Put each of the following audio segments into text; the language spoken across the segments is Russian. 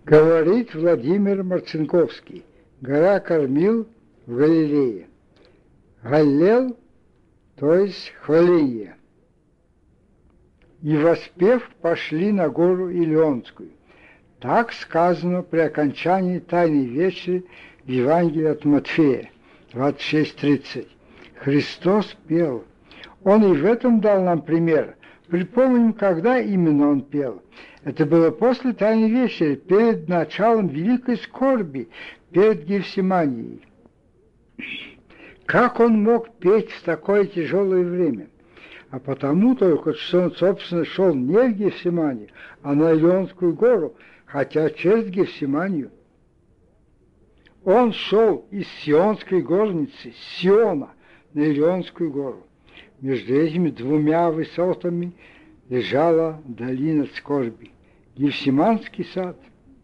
Говорит Владимир Марцинковский. Гора Кормил в Галилее. Галлел, то есть хваление. И воспев пошли на гору Илионскую. Так сказано при окончании Тайной вечери в Евангелии от Матфея 26:30. Христос пел. Он и в этом дал нам пример. Припомним, когда именно он пел. Это было после Тайной вечери, перед началом великой скорби, перед Гефсиманией. Как он мог петь в такое тяжелое время? А потому только, что он, собственно, шел не в Гефсиманию, а на Илионскую гору, хотя через Гефсиманию. Он шел из Сионской горницы, с Сиона, на Илионскую гору. Между этими двумя высотами лежала долина скорби, Гефсиманский сад.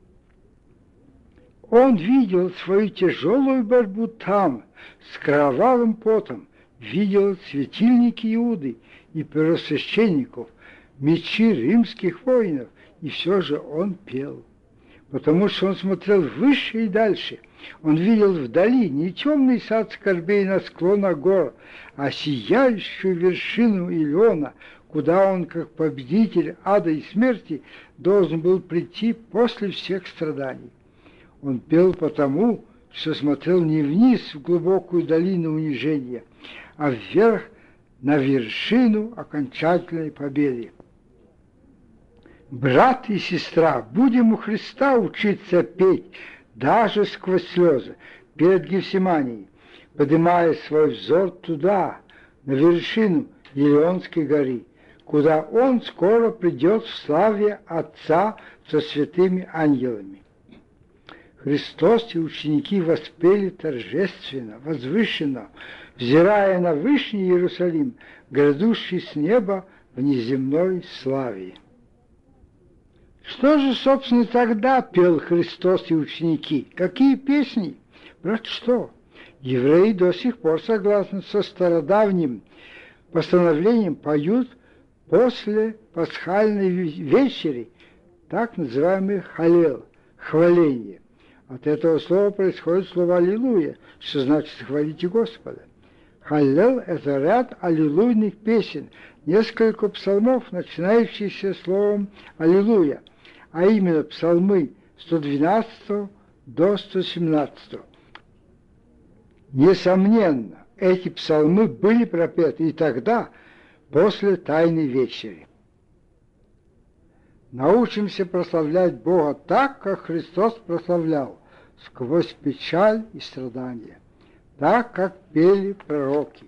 Он видел свою тяжелую борьбу там, с кровавым потом, видел светильники Иуды и первосвященников, мечи римских воинов, и все же он пел. Потому что он смотрел выше и дальше. Он видел вдали не темный сад скорбей на склонах гор, а сияющую вершину Илиона, куда он, как победитель ада и смерти, должен был прийти после всех страданий. Он пел потому, что смотрел не вниз в глубокую долину унижения, а вверх на вершину окончательной победы. Брат и сестра, будем у Христа учиться петь, даже сквозь слезы, перед Гефсиманией, поднимая свой взор туда, на вершину Илионской горы, куда Он скоро придет в славе Отца со святыми ангелами. Христос и ученики воспели торжественно, возвышенно, взирая на Вышний Иерусалим, грядущий с неба в неземной славе. Что же, собственно, тогда пел Христос и ученики? Какие песни? Брат, что? Евреи до сих пор, согласно со стародавним постановлением, поют после пасхальной вечери так называемый халел, хваление. От этого слова происходит слово «аллилуйя», что значит «хвалите Господа». Халлел – это ряд аллилуйных песен, несколько псалмов, начинающихся словом «аллилуйя», а именно псалмы 112 до 117. Несомненно, эти псалмы были пропеты и тогда, после Тайной вечери. Научимся прославлять Бога так, как Христос прославлял, сквозь печаль и страдания, так, как пели пророки,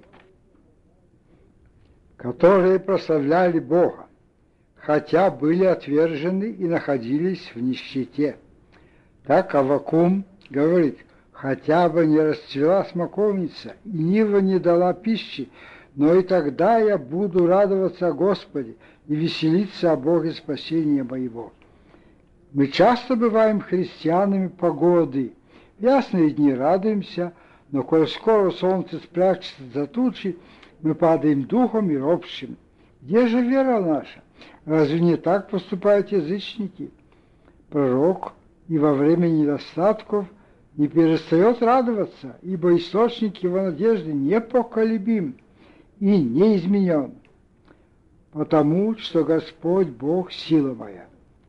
которые прославляли Бога, хотя были отвержены и находились в нищете. Так Аввакум говорит: хотя бы не расцвела смоковница, и нива не дала пищи, но и тогда я буду радоваться о Господе и веселиться о Боге спасения моего. Мы часто бываем христианами погоды. В ясные дни радуемся, но коль скоро солнце спрячется за тучи, мы падаем духом и ропщим. Где же вера наша? Разве не так поступают язычники? Пророк и во время недостатков не перестает радоваться, ибо источник его надежды непоколебим и не изменен, потому что Господь Бог сила моя.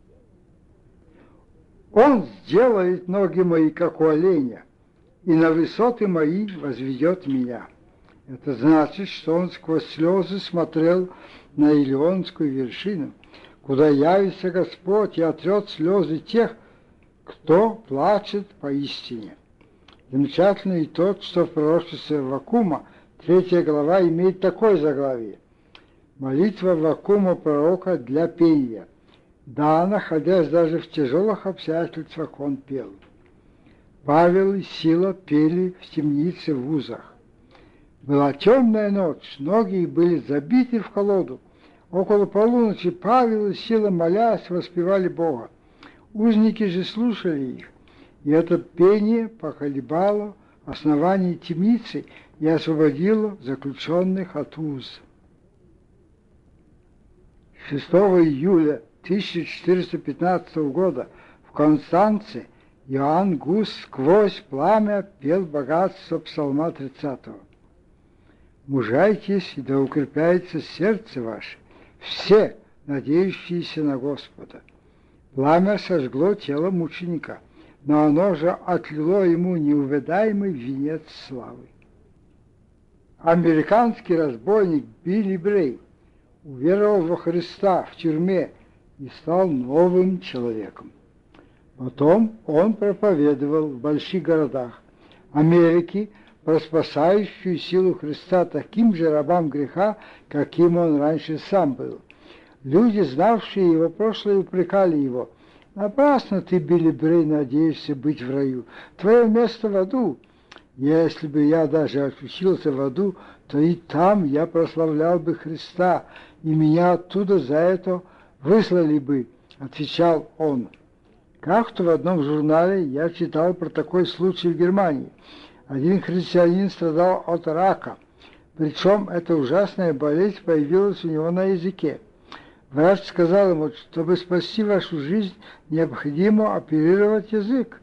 Он сделает ноги мои, как у оленя, и на высоты мои возведет меня. Это значит, что он сквозь слезы смотрел на Илионскую вершину, куда явится Господь и отрет слезы тех, кто плачет поистине. Замечательно и тот, что в пророчестве Аввакума 3 глава имеет такое заглавие: молитва Аввакума пророка для пения. Да, находясь даже в тяжелых обстоятельствах, он пел. Павел и Сила пели в темнице в узах. Была темная ночь, многие были забиты в колоду. Около полуночи Павел и Сила, молясь, воспевали Бога. Узники же слушали их, и это пение поколебало основание темницы и освободило заключенных от уз. 6 июля 1415 года в Констанце Иоанн Гус сквозь пламя пел богатство псалма 30-го. Мужайтесь, и да укрепляется сердце ваше, все, надеющиеся на Господа. Пламя сожгло тело мученика, но оно же отлило ему неувядаемый венец славы. Американский разбойник Билли Брей уверовал во Христа в тюрьме и стал новым человеком. Потом он проповедовал в больших городах Америки про спасающую силу Христа таким же рабам греха, каким он раньше сам был. Люди, знавшие его прошлое, упрекали его: «Напрасно ты, Билли Брей, надеешься быть в раю. Твое место в аду. Если бы я даже очутился в аду, то и там я прославлял бы Христа, и меня оттуда за это выслали бы», — отвечал он. Как-то в одном журнале я читал про такой случай в Германии. Один христианин страдал от рака, причем эта ужасная болезнь появилась у него на языке. Врач сказал ему: чтобы спасти вашу жизнь, необходимо оперировать язык.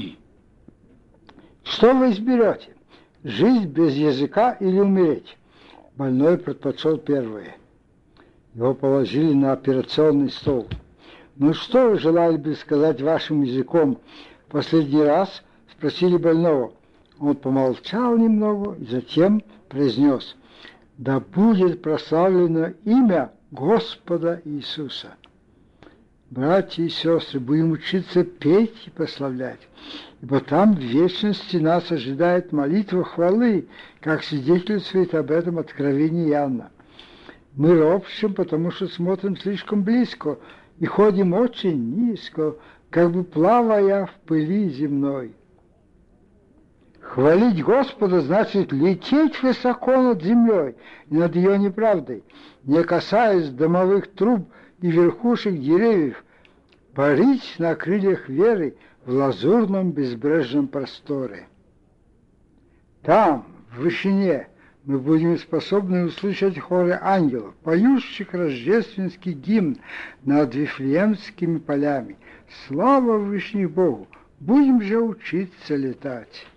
Что вы изберете? Жить без языка или умереть? Больной предпочел первое. Его положили на операционный стол. «Ну что вы желали бы сказать вашим языком?» В последний раз спросили больного. Он помолчал немного и затем произнес: «Да будет прославлено имя Господа Иисуса». Братья и сестры, будем учиться петь и прославлять, ибо там в вечности нас ожидает молитва хвалы, как свидетельствует об этом откровение Иоанна. Мы ропщим, потому что смотрим слишком близко и ходим очень низко, как бы плавая в пыли земной. Хвалить Господа значит лететь высоко над землей и над ее неправдой, не касаясь домовых труб и верхушек деревьев, парить на крыльях веры в лазурном безбрежном просторе. Там, в вышине, мы будем способны услышать хоры ангелов, поющих рождественский гимн над Вифлеемскими полями. Слава Вышних Богу! Будем же учиться летать.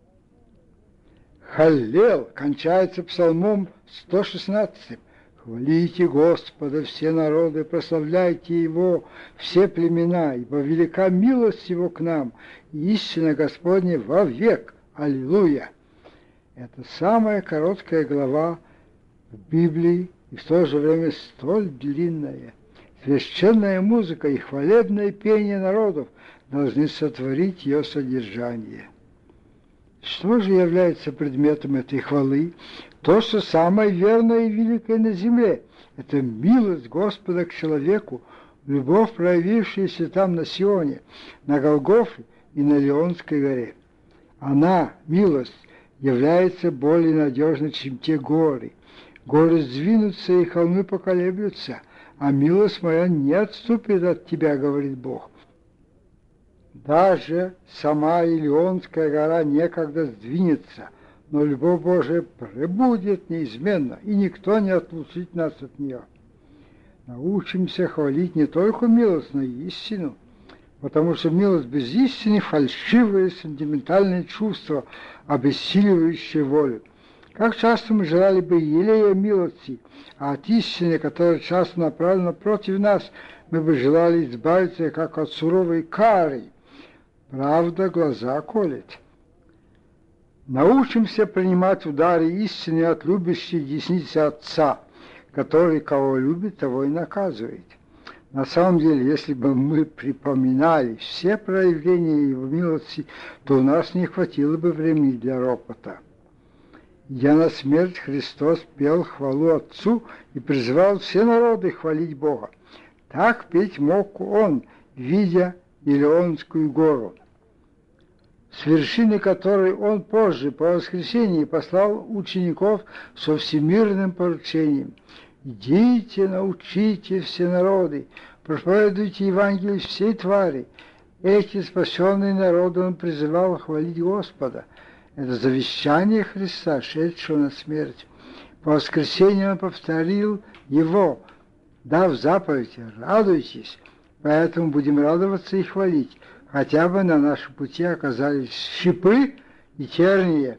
Халлел кончается псалмом 116. «Хвалите Господа, все народы, прославляйте Его, все племена, ибо велика милость Его к нам, и истина Господня вовек. Аллилуйя!» Это самая короткая глава в Библии и в то же время столь длинная. Священная музыка и хвалебное пение народов должны сотворить ее содержание. Что же является предметом этой хвалы? То, что самое верное и великое на земле. Это милость Господа к человеку, любовь, проявившаяся там на Сионе, на Голгофе и на Леонской горе. Она, милость, является более надежной, чем те горы. Горы сдвинутся, и холмы поколеблются, а милость моя не отступит от тебя, говорит Бог. Даже сама Илионская гора некогда сдвинется, но любовь Божия пребудет неизменно, и никто не отлучит нас от нее. Научимся хвалить не только милость, но и истину, потому что милость без истины — фальшивое сентиментальное чувство, обессиливающее волю. Как часто мы желали бы елея милости, а от истины, которая часто направлена против нас, мы бы желали избавиться, как от суровой кары. Правда глаза колет. Научимся принимать удары истины от любящей десницы Отца, который кого любит, того и наказывает. На самом деле, если бы мы припоминали все проявления Его милости, то у нас не хватило бы времени для ропота. Идя на смерть, Христос пел хвалу Отцу и призывал все народы хвалить Бога. Так петь мог Он, видя Илионскую гору, с вершины которой Он позже, по воскресении, послал учеников со всемирным поручением: «Идите, научите все народы, проповедуйте Евангелие всей твари». Эти спасенные народы Он призывал хвалить Господа. Это завещание Христа, шедшего на смерть. По воскресению Он повторил его, дав заповедь: «Радуйтесь». поэтому будем радоваться и хвалить. Хотя бы на нашем пути оказались щипы и тернии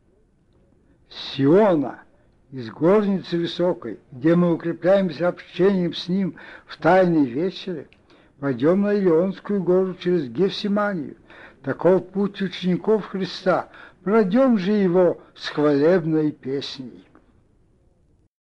Сиона, из горницы высокой, где мы укрепляемся общением с Ним в тайной вечере, пойдем на Илионскую гору через Гефсиманию. Таков путь учеников Христа. Пройдем же его с хвалебной песней.